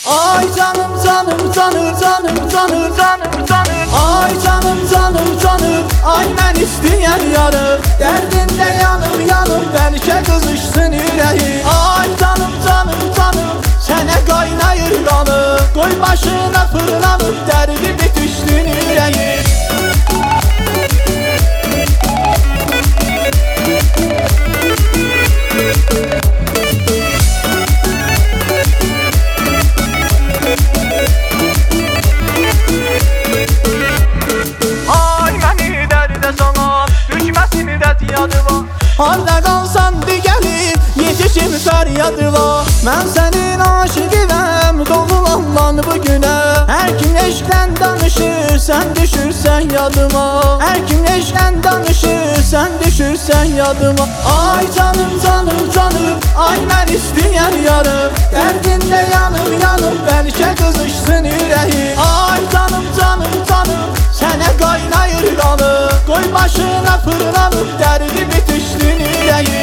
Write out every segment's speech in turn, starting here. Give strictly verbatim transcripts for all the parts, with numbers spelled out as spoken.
Ay canım canım canım canım canım canım canım. Ay canım canım canım. Ay mən istəyən yarım. Dərdində yanım yanım. Bəlkə qızışsın ürəyi. Ay canım canım canım. Sənə qaynayır qanım. Qoy başına fırlanıb. Dərdi bitişsin ürəyi. Harda qalsan de gəlib, yetişim fəryadıva. Mən sənin aşıqivəm, doğulandan bu günə. Hər kim eşqdən danışır, sən düşürsən yadıma. Hər kim eşqdən danışır, sən düşürsən yadıma. Ay canım canım canım, ay mən istəyən yarım. Dərdində yanım yanım, bəlkə qızışsın ürəyi. Ay canım canım canım, sənə qaynayır qanım. Qoy başına fırlanıb, dərdi bitişsin ürəyi.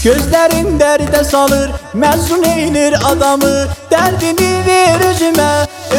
Gözlərin dərdə salır, məzun eylir adamı. Dərdini ver üzümə,